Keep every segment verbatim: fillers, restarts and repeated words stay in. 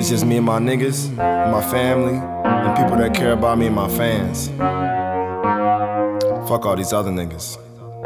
It's just me and my niggas, and my family, and people that care about me and my fans. Fuck all these other niggas.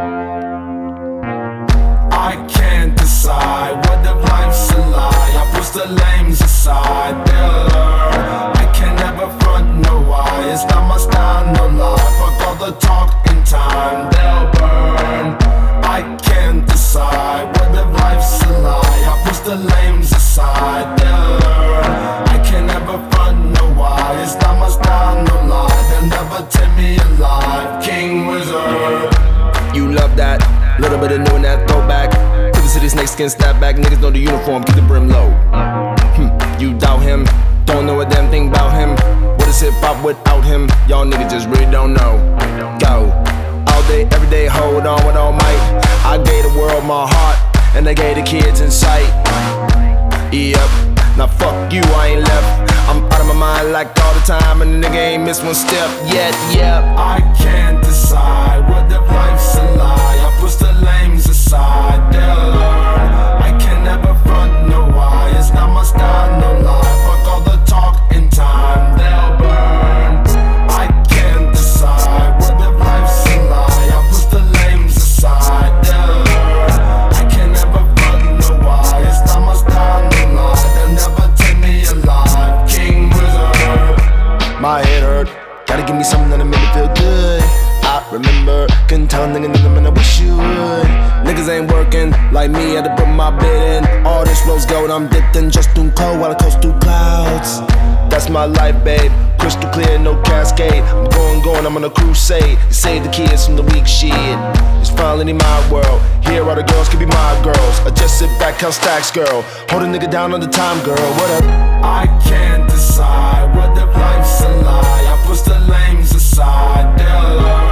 I can't decide what if life's a lie. I push the lames aside, they'll learn. I can never front no why. It's not my style, no lie. Fuck all the talk in time, they'll burn. I can't decide what if life's a lie. I push the lames aside, they'll learn. I can never front no why. It's not my style, no lie. They'll never take me alive. King Wizard. You love that, little bit of new and that throwback. People see this snake skin snap back. Niggas know the uniform, keep the brim low. Hm, you doubt him, don't know a damn thing about him. What is hip hop without him? Y'all niggas just really don't know. Go, all day, every day, hold on with all might. I gave the world my heart, and I gave the kids in sight. Yep, now fuck you, I ain't left. I'm out of my mind like all the time, and the nigga ain't missed one step yet, yep. I can't decide what if life's a lie. I push the lames aside, they'll learn. I can never front no why. It's not my style, no lie. Fuck all the talk in time, they'll burn. I can't decide what if life's a lie. I push the lames aside, they'll learn. I can never front no why. It's not my style, no lie. They'll never take me alive. King Wizard. My head hurt, gotta give me something that'll make me feel good. I remember, couldn't tell a nigga nothing, man, I wish you would. Niggas ain't working like me, had to put my bid in. All this rose gold, I'm dipped in just through cold while I coast through clouds. That's my life, babe, crystal clear, no cascade. I'm going, going, I'm on a crusade to save the kids from the weak shit. It's finally my world, here all the girls can be my girls. I just sit back, count stacks, girl, hold a nigga down on the time, girl, what up? I can't decide what if life's a lie. I push the lames aside, they'll learn.